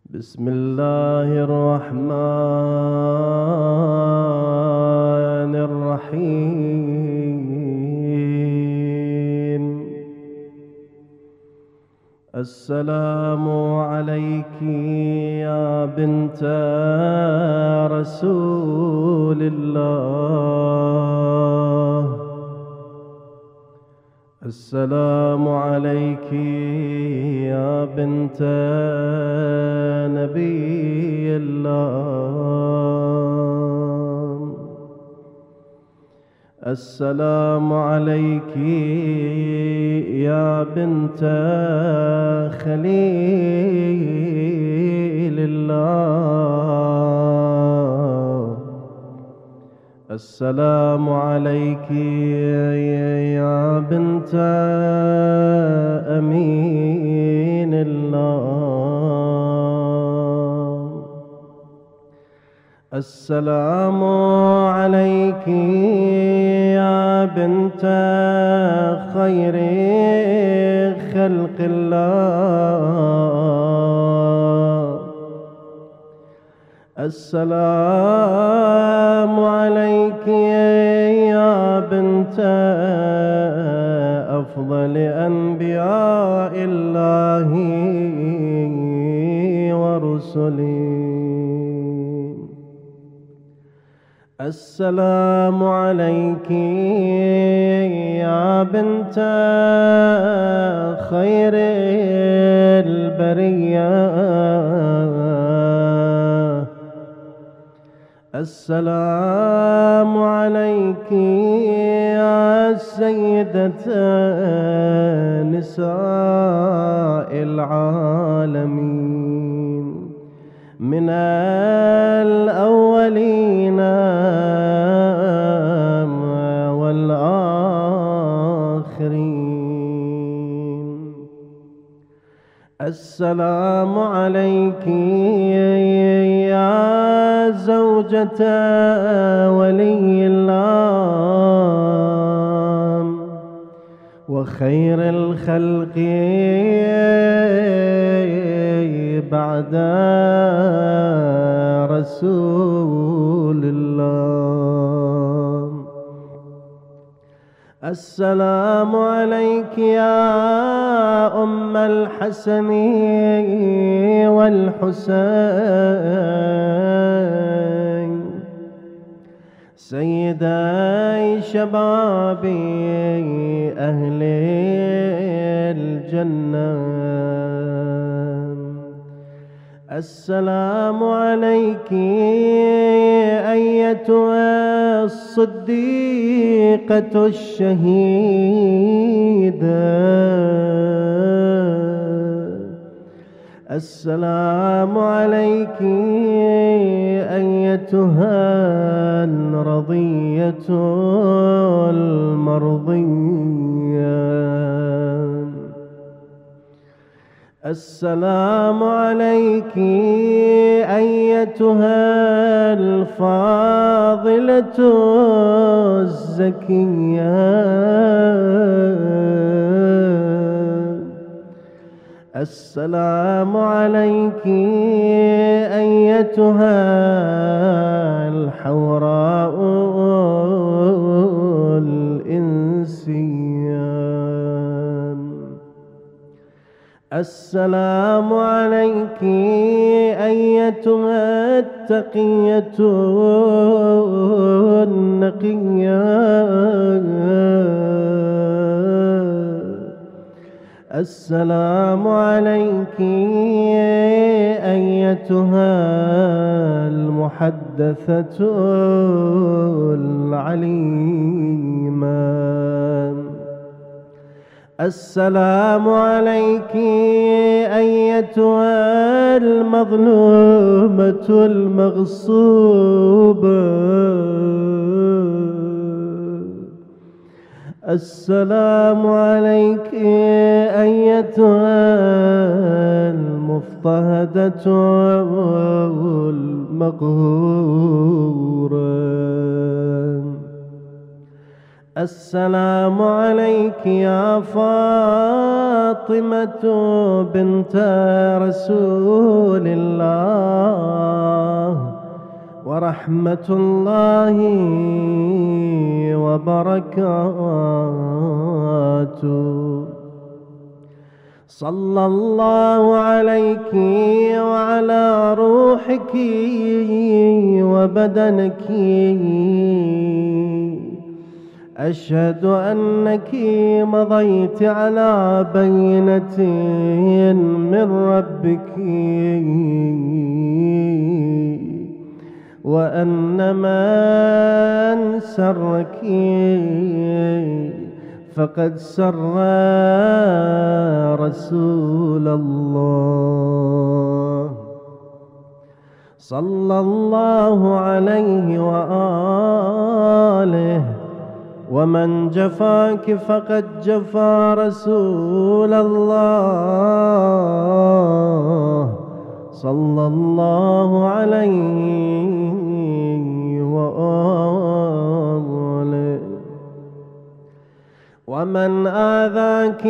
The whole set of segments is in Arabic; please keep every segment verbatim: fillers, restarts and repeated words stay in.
بسم الله الرحمن الرحيم. السلام عليك يا بنت رسول الله، السلام عليك يا بنت نبي الله، السلام عليك يا بنت خليل الله، السلام عليك يا بنت أمين الله، السلام عليك يا بنت خير خلق الله، السلام عليك يا بنت أفضل أنبياء الله ورسله، السلام عليك يا بنت خير البرية، السلام عليك يا سيدة نساء العالمين من الأولين والآخرين، السلام عليك يا زوجة ولي الله وخير الخلق بعد رسول الله، السلام عليك يا أم الحسن والحسين سيداي شباب أهل الجنة، السلام عليك أيتها الصديقة الشهيدة، السلام عليك أيتها الرضية المرضية، السلام عليك أيتها الفاضلة الزكية، السلام عليك أيتها الحوراء الإنسية، السلام عليك أيتها التقية النقية، السلام عليك أيتها المحدثة العليمة، السلام عليك أيتها المظلومة المغصوبة، السلام عليك أيتها المضطهدة والمقهورة، السلام عليك يا فاطمة بنت رسول الله ورحمة الله وبركاته. صلى الله عليك وعلى روحك وبدنك. أشهد أنك مضيت على بينة من ربك وأن من سرك فقد سر رسول الله صلى الله عليه وآله. ومن جفاك فقد جفا رسول الله صلى الله عليه وآله. ومن آذاك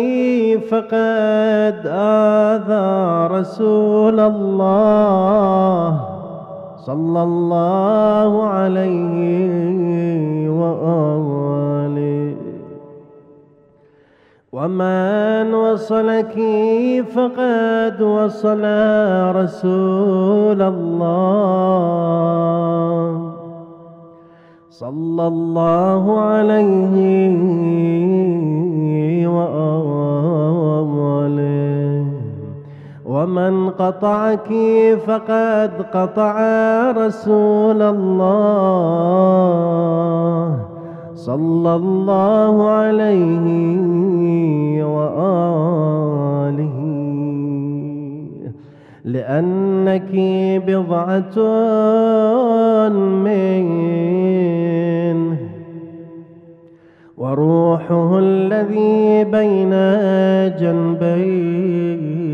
فقد آذى رسول الله صلى الله عليه وآله. ومن وصلك فقد وصل رسول الله صلى الله عليه وآله. ومن قطعك فقد قطع رسول الله صلى الله عليه وآله. لأنك بضعة منه وروحه الذي بين جنبيه.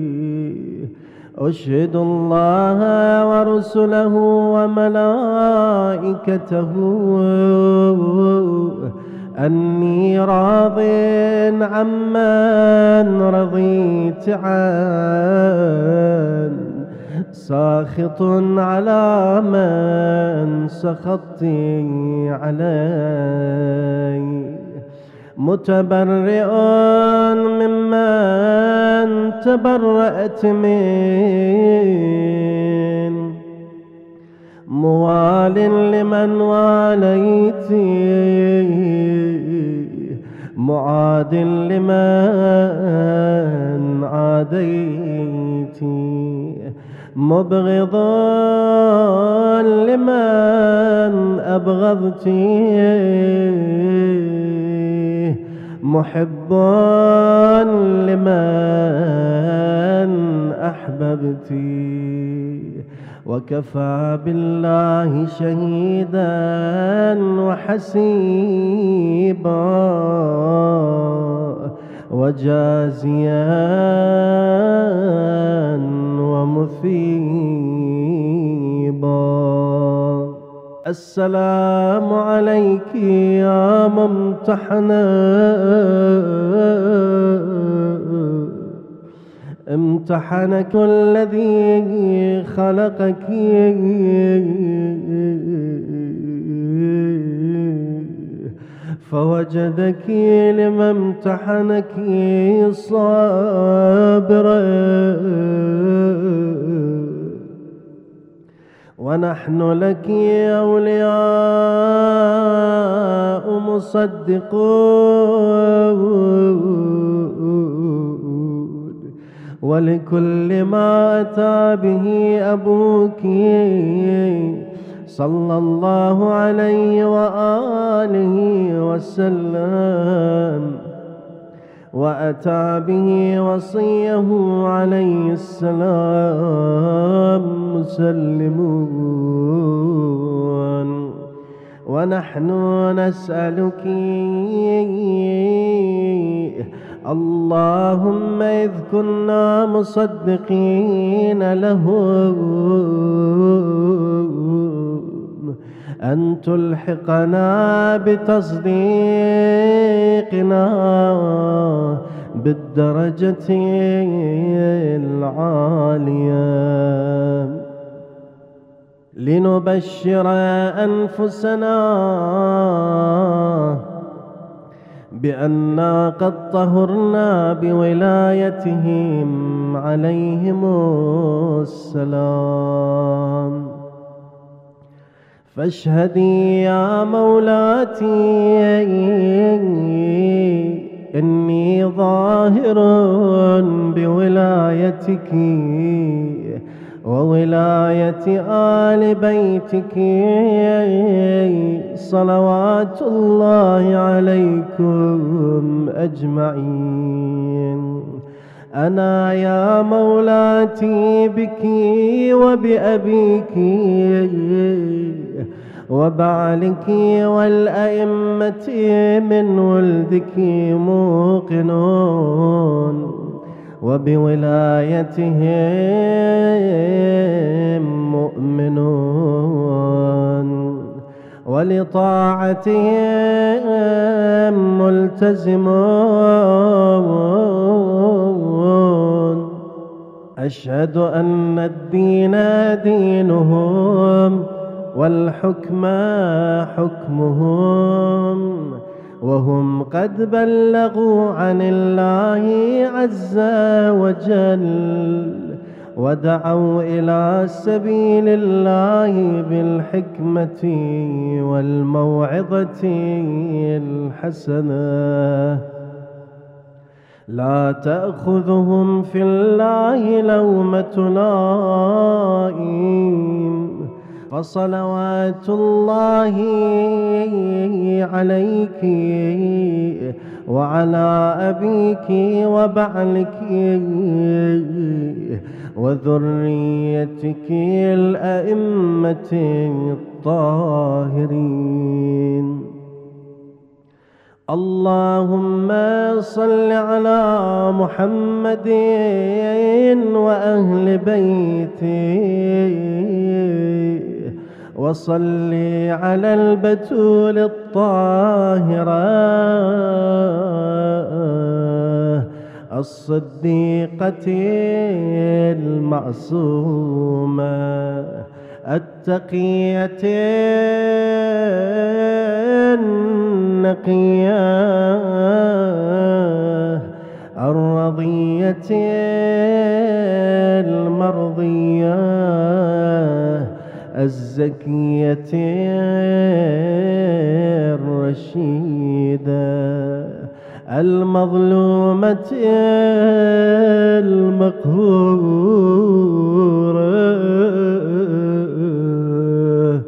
أشهد الله ورسله وملائكته أني راض عمن رضيت عنه ساخط على من سخطت عليه متبرئ ممن تبرأت منه موال لمن واليت معاد لمن عاديت مبغض لمن أبغضت محب لمن أحببت. وكفى بالله شهيدا وحسيبا وجازيا ومثيبا. السلام عليك يا ممتحنة امتحنك الذي خلقك فوجدك لما امتحنك صابرا. ونحن لك أولياء مصدقون ولكل ما أتى به أبوك صلى الله عليه وآله وسلم وأتى به وصيه عليه السلام مسلمون. ونحن نسألك اللهم إذ كنا مصدقين له أن تلحقنا بتصديقنا بالدرجة العالية، لنبشر أنفسنا بأننا قد طهرنا بولايتهم عليهم السلام. فاشهدي يا مولاتي إني ظاهر بولايتك وولاية آل بيتك صلوات الله عليكم أجمعين. أنا يا مولاتي بك وبأبيك وبعلك والأئمة من ولدك موقنون وبولايتهم مؤمنون ولطاعتهم ملتزمون. أشهد أن الدين دينهم والحكم حكمهم، وهم قد بلغوا عن الله عز وجل ودعوا إلى سبيل الله بالحكمة والموعظة الحسنة. لا تأخذهم في الله لومة لائم، فصلوات الله عليك وعلى أبيك وبعلك وذريتك الأئمة الطاهرين. اللهم صل على محمد وأهل بيته، وصل على البتول الطاهرة الصديقة المعصومة التقية النقية الرضية المرضية الزكية الرشيدة المظلومة المقهورة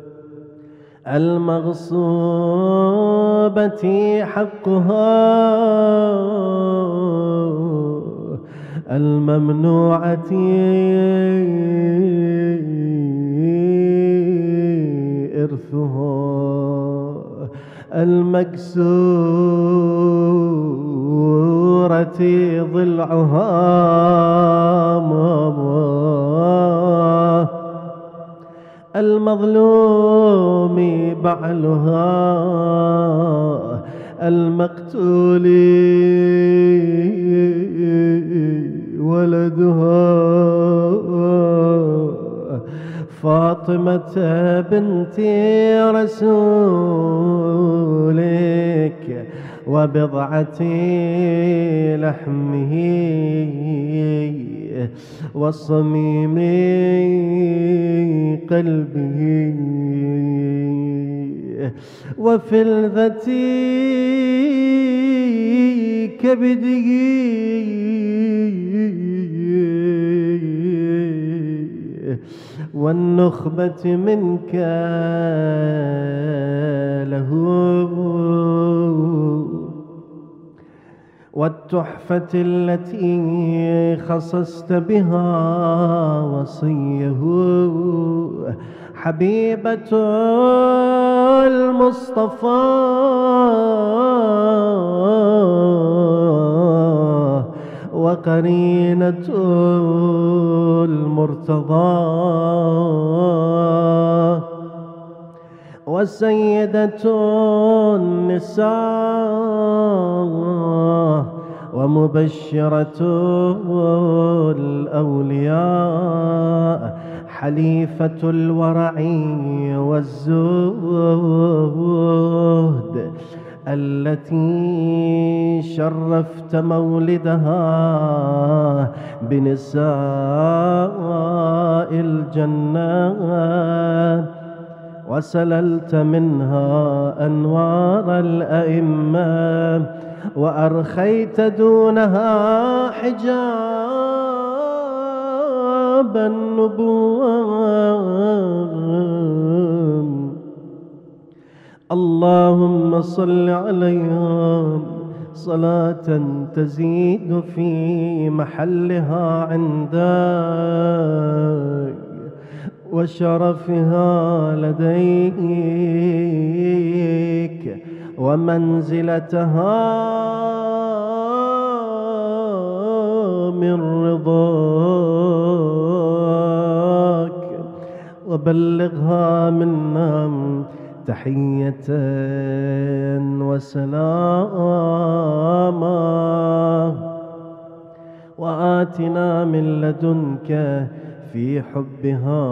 المغصوبة حقها الممنوعة إرثها المكسورة ضلعها المظلوم بعلها المقتول ولدها فاطمة بنت رسولك وبضعة لحمه وصميم قلبه وفلذة كبده والنخبة منك له والتحفة التي خصصت بها وصيه حبيبة المصطفى وقرينة المرتضى وسيدة النساء ومبشرة الأولياء حليفة الورع والزهد التي شرفت مولدها بنساء الجنة وسللت منها أنوار الأئمة وأرخيت دونها حجاب النبوة. اللهم صل عليها صلاة تزيد في محلها عندك وشرفها لديك ومنزلتها من رضاك، وبلغها منا تحية وسلاما، وآتنا من لدنك في حبها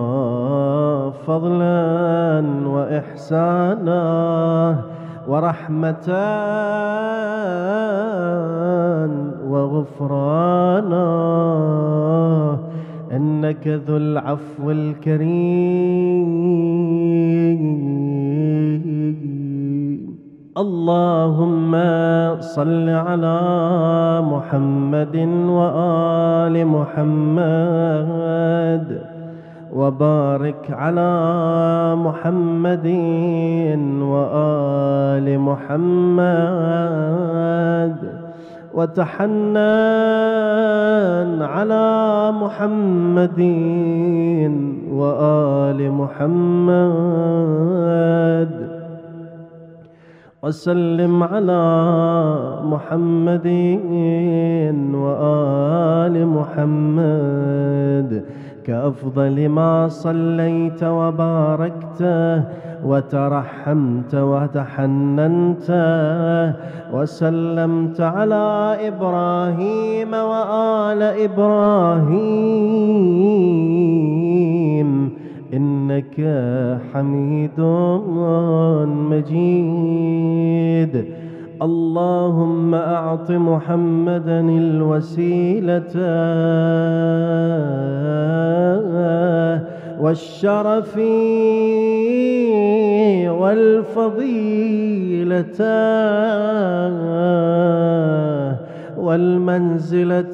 فضلا وإحسانا ورحمة وغفرانا، إنك ذو العفو الكريم. اللهم صل على محمد وآل محمد وبارك على محمد وآل محمد وتحنن على محمد وآل محمد وسلم على محمد وآل محمد كأفضل ما صليت وباركت وترحمت وتحننت وسلمت على إبراهيم وآل إبراهيم إنك حميد مجيد. اللهم أعط محمدا الوسيلة والشرف والفضيلة والمنزلة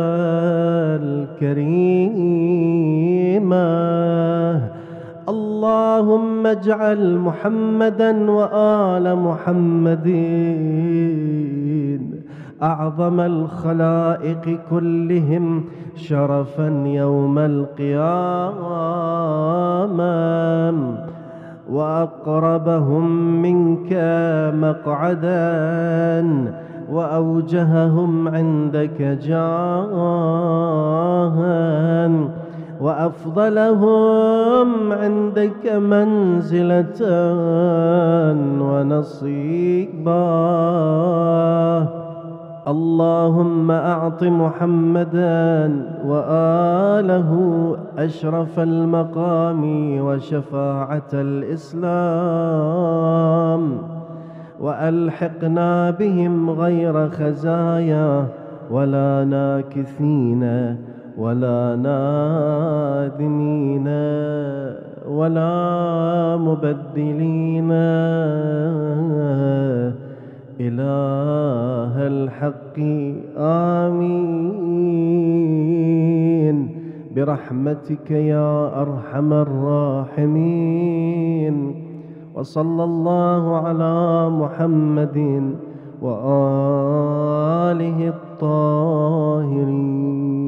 الكريمة. اللهم اجعل محمدا وآل محمد أعظم الخلائق كلهم شرفا يوم القيامة وأقربهم منك مقعدا وأوجههم عندك جاها وأفضلهم عندك منزلة ونصيبا. اللهم أعط محمدا وآله أشرف المقام وشفاعة الإسلام وألحقنا بهم غير خزايا ولا ناكثين ولا نادمين ولا مبدلين. إله الحق آمين برحمتك يا أرحم الراحمين. وصلى الله على محمد وآله الطاهرين.